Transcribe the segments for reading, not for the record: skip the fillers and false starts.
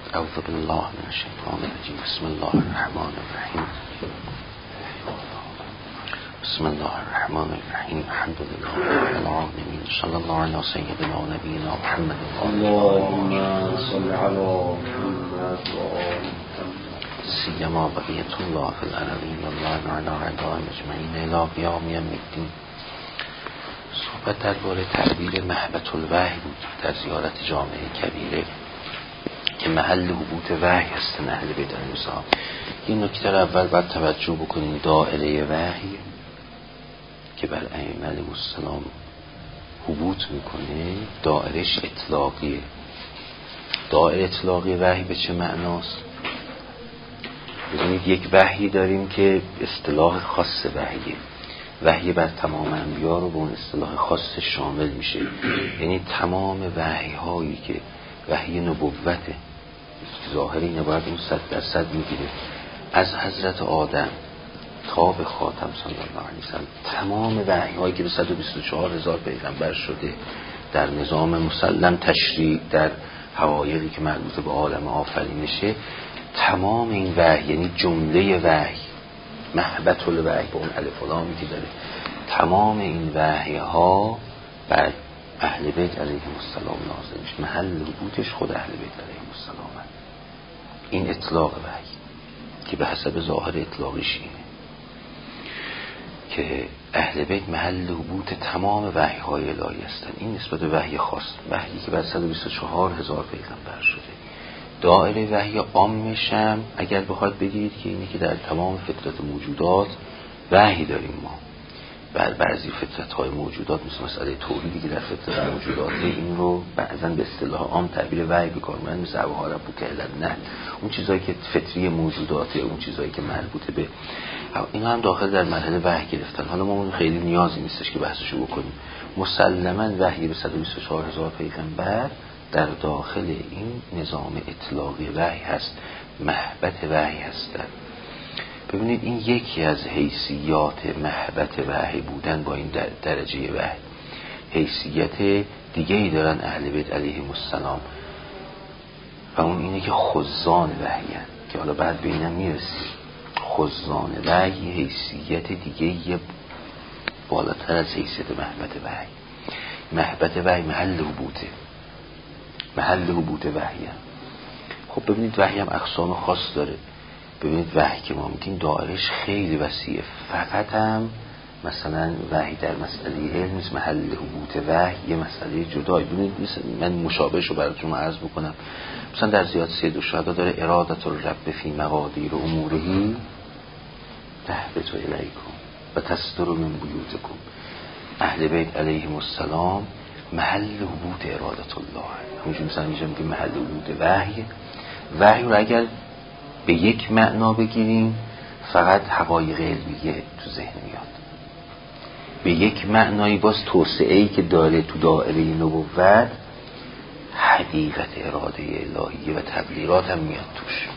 اعوذ بالله من الشیطان الرجیم. بسم الله الرحمن الرحیم. بسم الله الرحمن الرحیم. الحمد لله رب العالمین. صلی الله علی سیدنا و نبینا محمد. اللهم صل علی محمد و آل سیما بقیت الله فی الارضین والله علی اعدائهم اجمعین الی قیام یوم الدین. صحبت درباره تعبیر محبت الوحی بود در زیارت جامعه کبیره که محل حبوط وحی هستن اهل بیت علیهم السلام. این نکته را اول باید توجه بکنید. دائره وحی که بر ائمه علیهم السلام حبوط میکنه دائرش اطلاقیه. دائره اطلاقی وحی به چه معناست؟ ببینید یک وحی داریم که اصطلاح خاص وحیه. وحی بر تمام انبیا رو به اون اصطلاح خاص شامل میشه. یعنی تمام وحی هایی که وحی نبوته ظاهر اینه باید اون 100% میگیره. از حضرت آدم تا به خاتم صلی الله علیه وسلم تمام وحی هایی که به 124,000 پیغمبر شده در نظام مسلم تشریع در حقایقی که مربوط به عالم آفرینشه، تمام این وحی یعنی جمله وحی محبت الوحی با اون الف و لامی که داره، تمام این وحی ها بر اهل بیت علیهم السلام نازل میشه. محل حبوطش خود اهل بیت علیهم السلام هست. این اطلاق وحی که به حسب ظاهر اطلاقش اینه که اهل بیت محل حبوط تمام وحی های الهی هستن. این نسبت به وحی خاص، وحی که بر 124,000 پیغمبر شده. دائره وحی عامش هم اگر بخواد بگید که اینه که در تمام فطرت موجودات وحی داریم ما. بر بعضی فطرت های موجودات مثل مسئله توحیدی که در فطرت موجودات این رو بعضا به اصطلاح عام تعبیر وحی بکنن، مثل اوها ربک الالنحل، اون چیزایی که فطری موجوداته، اون چیزایی که مربوطه به اینا هم داخل در مرحله وحی گرفتن. حالا ما خیلی نیازی نیستش که بحثشو بکنیم. مسلماً وحی به 124,000 پیغمبر در داخل این نظام اطلاقی وحی هست، محبت وحی هستن. ببینید این یکی از حیثیات محبت وحی بودن با این درجه وحی. حیثیت دیگه‌ای دارن اهل بیت علیهم السلام و اون اینه که خزان وحی هست که حالا بعد به اینم میرسیم. خزان وحی حیثیت دیگه‌ای بالاتر از حیثیت محبت وحی. محبت وحی محل حبوطه، محل حبوط وحی هم. خب ببینید وحی هم اقسام خاص داره. ببینید وحی که ما میگیم دائرش خیلی وسیعه. فقط هم مثلا وحی در مسئله علم نیست، محل حبوط وحی یه مسئله جدایی. ببینید من مشابهش رو براتون عرض بکنم. مثلا در زیاد سید الشهدا داره ارادت الرب فی مقادیر امورهی تهبط الیکم و تصدر من بیوتکم. اهل بیت علیهم السلام محل حبوط ارادت الله. همونجور مثلا میگیم محل حبوط وحی. وحی رو اگر به یک معنا بگیریم فقط حقایق علمیه تو ذهن میاد. به یک معنایی باز توسعه‌ای که داره تو دائره نبوت حقیقت اراده الهیه و تبلیغات هم میاد توش.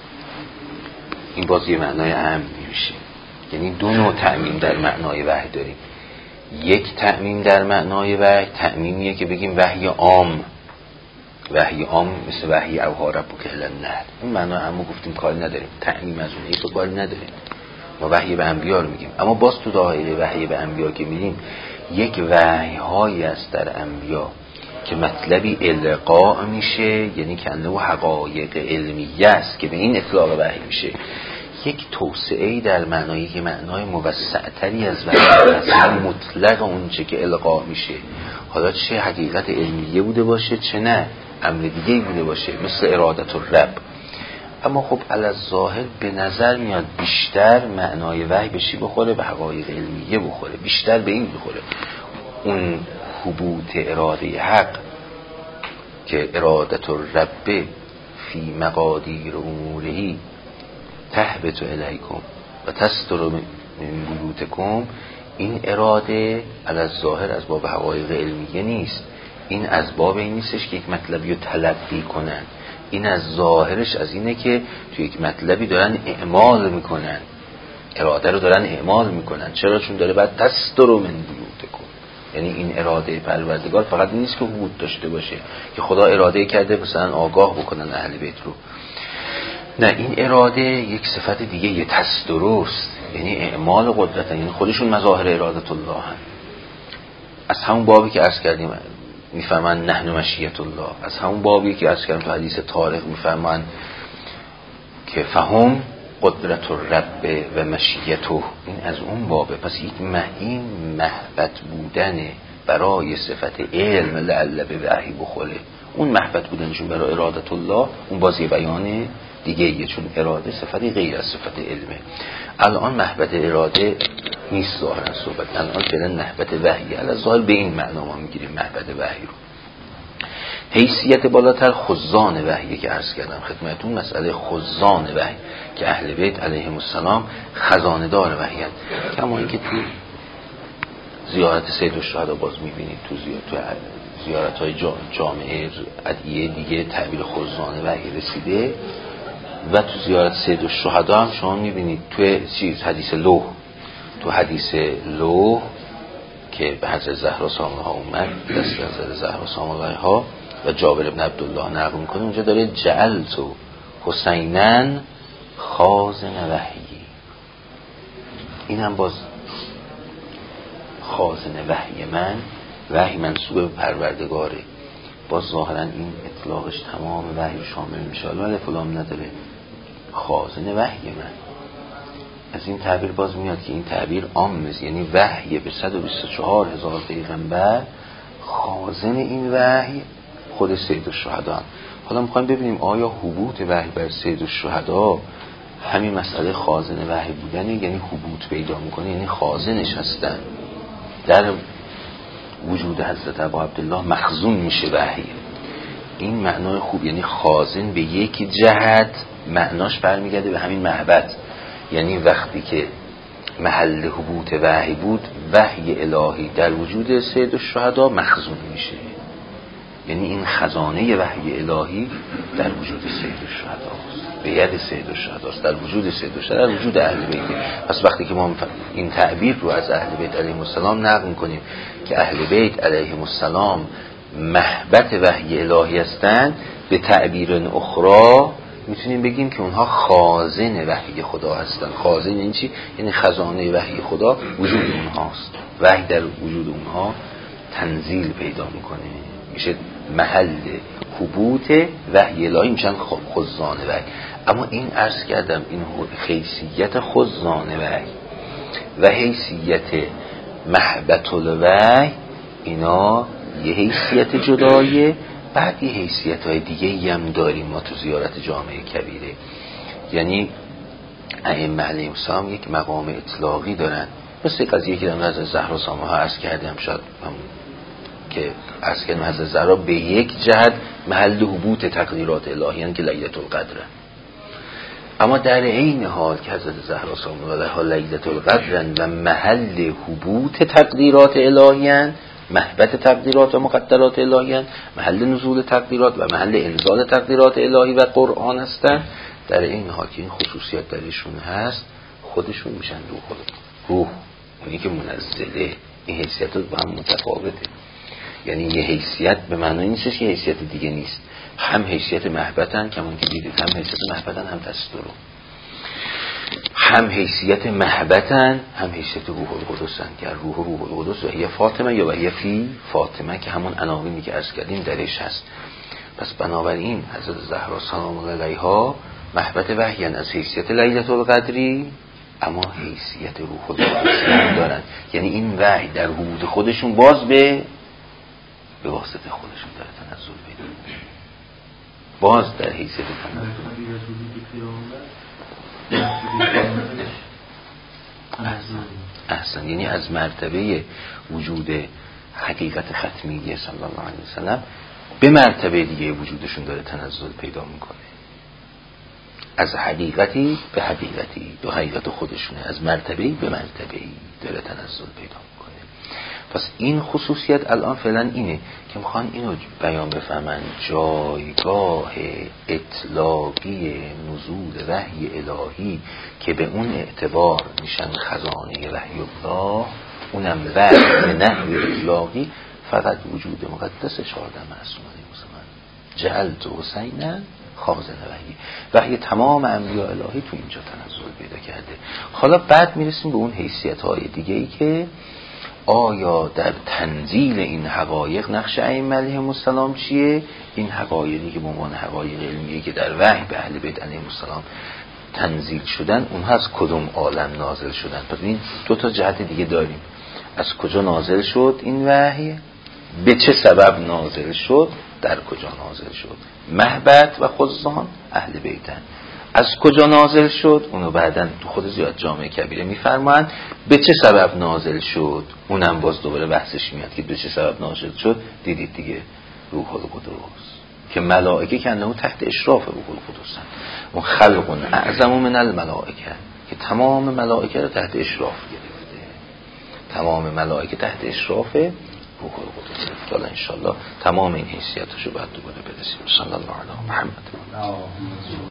این باز یه معنای عام میشه. یعنی دو نوع تعمیم در معنای وحی داریم. یک تعمیم در معنای وحی تعمیمیه که بگیم وحی عام. وحی عام مثل وحی اوها ربک الالنحل، اون معنا عامو گفتیم کاری نداریم. تعمیم از اون یک کاری نداریم. ما وحی به انبیا رو میگیم. اما باز تو دایره وحی به انبیا که میگیم یک وحی هایی است در انبیا که مطلبی القاء میشه، یعنی که انه حقایق علمیه است که به این اطلاق وحی میشه. یک توسعه‌ای در معنایی که معنای موسع‌تری از وحی است، مطلق اون چه که القاء میشه، حالا چه حقیقت علمیه بوده باشه چه نه امر دیگه‌ای بوده باشه، مثل ارادت الرب. اما خب علی الظاهر به نظر میاد بیشتر معنای وحی به چی بخوره؟ به حقایق علمیه بخوره، بیشتر به این بخوره. اون حبوط اراده حق که ارادت الرب فی مقادیر امورهی تهبط الیکم و تصدر من بیوتکم، این اراده علی الظاهر از باب حقایق علمیه نیست. این از باب این نیستش که یک مطلبی رو تلقی کنن. این از ظاهرش از اینه که تو یک مطلبی دارن اعمال میکنن، اراده رو دارن اعمال میکنن. چرا؟ چون داره بعد تصدر من بیوتکم، یعنی این اراده پروردگار فقط نیست که وجود داشته باشه که خدا اراده کرده مثلا آگاه بکنن اهل بیت رو، نه، این اراده یک صفت دیگه، یه درست، یعنی اعمال قدرت، یعنی خودشون مظاهر ارادت الله هم. از همون بابی که عرض کردیم میفهمن نحن مشیت الله، از همون بابی که عرض کردیم تو حدیث طارق میفهمن که فهم قدرت الرب و مشیته، این از اون بابه. پس این محبت بودن برای صفت علم لعل به وحی بخوره، اون محبت بودنشون برای ارادت الله اون بازی بیانه دیگه ایه، چون اراده صفتی غیر از صفت علمه. الان محبت اراده نیست ظاهرا صحبت، الان فعلا محبت وحی، الان ظاهر به این معنا ما میگیریم محبت وحی رو. حیثیت بالاتر خزان وحی که عرض کردم خدمتون، مسئله خزان وحی که اهل بیت علیهم السلام خزانه دار وحی هست، کما اینکه تو زیارت سید الشهدا باز میبینید، تو زیارت های جامعه ادعیه دیگه تعبیر خزان وحی رسیده، و تو زیارت سید الشهدا هم شما میبینید توی حدیث لوح، تو حدیث لوح که به حضرت زهرا سلام الله اومد، دست حضرت زهرا سلام الله ها و جابر بن عبدالله نقل میکنه، اونجا داره جعلت حسینن خازن وحی، این هم باز خازن وحی من، وحی منسوب به پروردگاره، باز ظاهرا این اطلاقش تمام وحی شامل میشه، ولی فلان نداره، خازن وحی من. از این تعبیر باز میاد که این تعبیر عامه، یعنی وحی به 124,000 پیغمبر، خازن این وحی خود سید الشهدا. حالا میخوایم ببینیم آیا حبوط وحی بر سید الشهدا همین مسئله خازن وحی بودن، یعنی حبوط پیدا میکنه، یعنی خازنش هستن، در وجود حضرت ابو عبدالله مخزون میشه وحی. این معنای خوب، یعنی خازن به یک جهت معناش برمیگرده به همین محبت، یعنی وقتی که محل حبوط وحی بود، وحی الهی در وجود سید الشهدا مخزون میشه، یعنی این خزانه وحی الهی در وجود سید الشهداست، به ید سید الشهداست، در وجود سید الشهدا، در وجود اهل بیت. پس وقتی که ما این تعبیر رو از اهل بیت علیهم السلام نقل می‌کنیم که اهل بیت علیهم السلام محبت وحی الهی هستند، به تعبیر اخرى میتونیم بگیم که اونها خازن وحی خدا هستن. خازن این چی؟ یعنی خزانه وحی خدا وجود اونهاست، وحی در وجود اونها تنزیل پیدا میکنه، میشه محل حبوط وحی الهی، میشن خزان وحی. اما این عرض کردم این حیثیت خزان وحی و حیثیت محبت الوحی، اینا یه حیثیت جداییه. بعد یه حیثیت های دیگه هم داریم ما تو زیارت جامعه کبیره، یعنی ائمه علیهم السلام یک مقام اطلاقی دارن، مثل قضیه که در حضرت زهرا سامها عرض کردم، شاید که عرض کردم حضرت زهرا به یک جهت محل حبوط تقدیرات الهی، یعنی که لیلة القدر، اما در این حال که حضرت زهرا سلام الله علیها لیلة القدر و محل حبوط تقدیرات الهی، محبت تقدیرات و مقدرات الهی، محل نزول تقدیرات و محل انزال تقدیرات الهی و قرآن هستن، در این حال که این خصوصیت درشون هست، خودشون میشن روح، اونی که منزله. این حیثیت با هم متفاوته، یعنی یه حیثیت به معنی نیستش که حیثیت دیگه نیست، هم حیثیت محبتن کمان که دیدید، هم حیثیت محبتن، هم تسترو، هم حیثیت محبتن، هم حیثیت روح القدسن، که روح القدس و هی فاطمه یا و هی فی فاطمه که همون عناوینی که عرض کردیم درش هست. پس بنابراین حضرت زهرا سلام الله علیها محبت وحی از حیثیت لیلة القدری، اما حیثیت روح القدس هم دارن، یعنی این وحی در حدود خودشون باز به واسطه خودشون داره تنزل پیدا میشه، باز در حیثیت تنزل احسن، یعنی از مرتبه وجود حقیقت ختمیه صلی الله علیه وسلم به مرتبه دیگه وجودشون داره تنزل پیدا میکنه، از حقیقتی به حقیقتی، دو حقیقت خودشونه، از مرتبه‌ای به مرتبه‌ای داره تنزل پیدا میکنه. پس این خصوصیت الان فعلا اینه که میخوان اینو بیان بفهمن، جایگاه اطلاقی نزول وحی الهی که به اون اعتبار میشن خزانه وحی الله، اونم وحی نحو اطلاقی فقط وجود مقدس 14 معصوم علیه السلام. جعلت حسینا خازن وحی تمام انبیاء الهی تو اینجا تنزل پیدا کرده. حالا بعد میرسیم به اون حیثیت‌های دیگه‌ای که آیا در تنزیل این حقایق نقش ائمه علیهم السلام چیه؟ این حقایقی که به عنوان حقایق علمیه که در وحی به اهل بیت علیهم السلام تنزیل شدن، اونها از کدوم عالم نازل شدن؟ پس این دو تا جهت دیگه داریم. از کجا نازل شد این وحی؟ به چه سبب نازل شد؟ در کجا نازل شد؟ مهبط و خزان اهل بیتن. از کجا نازل شد؟ اونو بعداً تو خود زیاد جامع کبیره میفرمایند. به چه سبب نازل شد؟ اونم باز دوباره بحثش میاد که به چه سبب نازل شد. دیدید دیگه، روح القدس که ملائکه کنه تحت اشراف روح القدس هستند. اون خلق اعظم من الملائکه که تمام ملائکه رو تحت اشراف گرفته. تمام ملائکه تحت اشراف روح القدس. حالا ان شاء الله تمام این حیثیتاشو بعد دوباره برسیم. صلی الله علیه محمد.